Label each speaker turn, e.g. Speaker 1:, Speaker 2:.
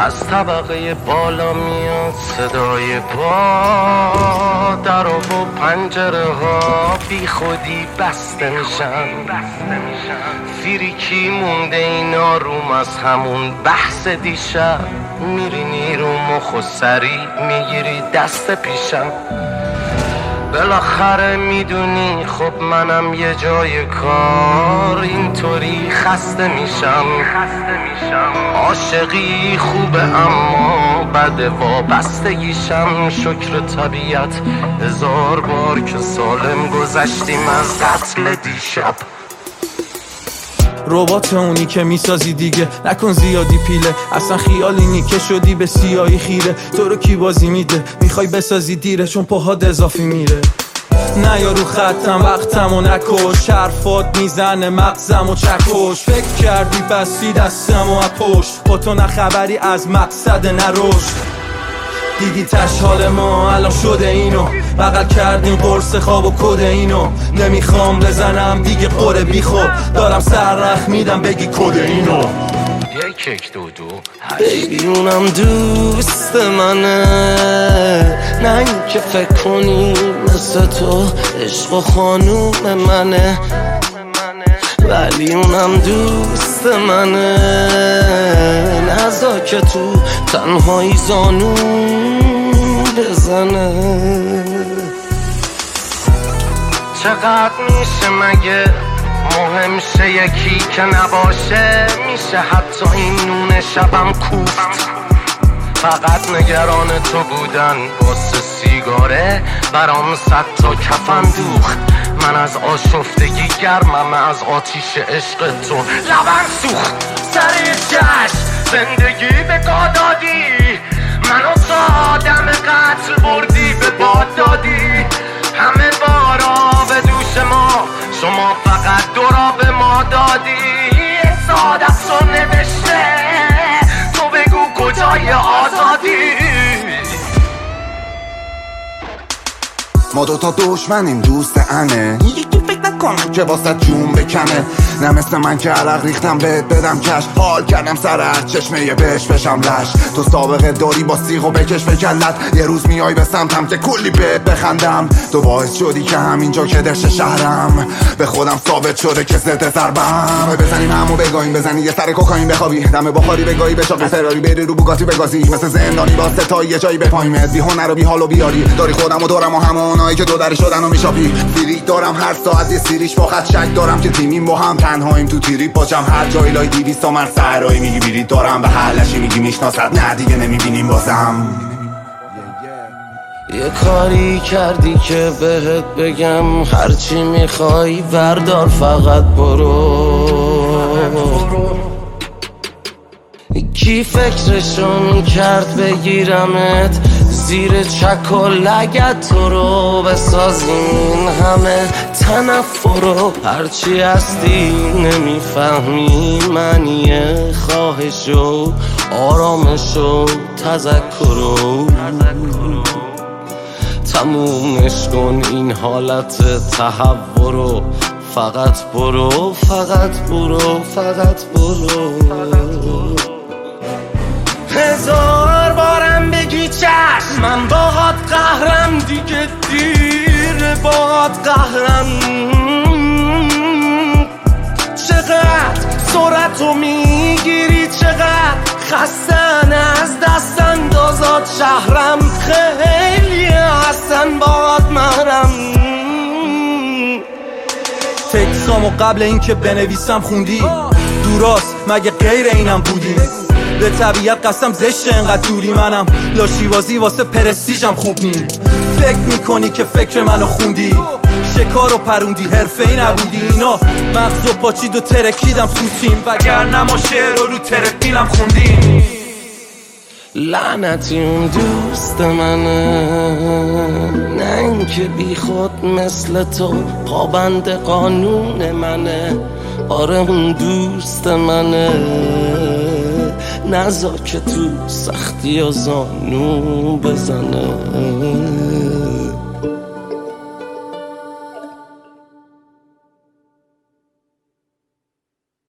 Speaker 1: از طبقه بالا میاد صدای پا، در و پنجره ها بی خودی بسته میشن. فریکی مونده این آروم از همون بحث دیشب. میرینی رو مخ و سری میگیری دست پیشم. بالاخره میدونی خب منم یه جای کار اینطوری خسته میشم. عاشقی خوبه اما بده وابستگیشم. شکر طبیعت 1000 بار که سالم گذشتیم از قتل دیشب.
Speaker 2: ربات اونی که میسازی دیگه نکن زیادی پیله. اصلا خیال اینی که شدی به سیاهی خیره. تو رو کی بازی میده میخوای بسازی دیره چون پاهات اضافی میره. نه یارو خطم وقتم و نکش. حرفات میزنه مغزم و چکش. فکر کردی بستی دستم و پشت. با تو نه خبری از مقصد نرشد. دیدی تش حال ما الان شده اینو. بغل کردیم قرص خواب و کد اینو. نمیخوام بزنم دیگه قره بی خود. دارم سررخ میدم بگی کد اینو.
Speaker 1: یک یک دو دو بیبی اونم دوست منه. نه این که فکر کنی مثل تو عشق و خانوم منه. ولی اونم دوست منه. نزا که تو تنهایی زانو بزنه. چقدر میشه مگه مهم شه یکی که نباشه. میشه حتی این نون شبم کوفت. فقط نگران تو بودن واسه سیگاره برام 100 تا کفن دوخت. من از آشفتگی گرمم از آتیش عشق تو. لبن سوخت سر جشن زندگی به دادی. منو تا دم قتل بردی به باد دادی. همه بارا به دوش ما شما فقط دورا به ما دادی. ساده تو نوشته تو بگو کجای آزادی.
Speaker 3: ما دوتا دشمنیم دوست انه. یکی فکر نکنم که واسه جون بکنه. نه مثل من که عرق ریختم بهت بدم کش. حال کردم سر هر چشمه یه بهش بشم لش. تو سابقه داری با سیغ و بکش به کلت. یه روز میای به سمتم که کلی بهت بخندم. تو باعث شدی که همینجا که درش شهرم به خودم ثابت شده که ضد ضربم. بزنیم همو بگاهیم بزنی یه سر کوکائین بخوابی. دم بخاری بگاهی به شاق فراری بری رو بوگاتی بگازی. مثل زندانی با ستایی یه جایی بپایمت. بی هنر و بی حال و بیاری داری خودم و دورم و همونایی که دو در شدن و میشاپی. فریک دارم هر ساعت یه سیریش با خط شک دارم که تیمیم با هم تنهاییم تو تیریپ باجم. هر جایی لای 200 تومن سهرایی میگی بیرید دارم. به حلشی میگی میشناست نه دیگه نمیبینیم بازم.
Speaker 1: یه کاری کردی که بهت بگم هرچی میخوای بردار فقط برو. کی فکرشو میکرد بگیرمت زیر چک و لگت تو رو بسازین همه تنفرو. هرچی هستی نمیفهمی معنی خواهشو آرامشو تذکرو. تمومش کن این حالت تحورو. فقط برو فقط برو فقط برو. 1000 بارم بگی چشم من باهات قهرم دیگه دیر باهات قهرم. چقدر سرعتو میگیری چقدر خستن از دست اندازات شهرم. خیلی هستن باهات محرم.
Speaker 2: تکسامو قبل اینکه بنویسم خوندی. دوراست مگه غیر اینم بودی. به طبیعت قسم زشت انقدر دوری. منم لاشیوازی واسه پرستیژم خوب نی. فکر میکنی که فکر منو خوندی. شکار و پروندی حرفه‌ای نبودی. اینا مغزو پاچید و ترکیدم سوسیم. وگرنه ما شعر رو ترپیلم خوندیم.
Speaker 1: لعنتی اون دوست منه. نه اینکه بی خود مثل تو پابند قانون منه. آره اون دوست منه. نزا که تو سختی و زانو بزنه.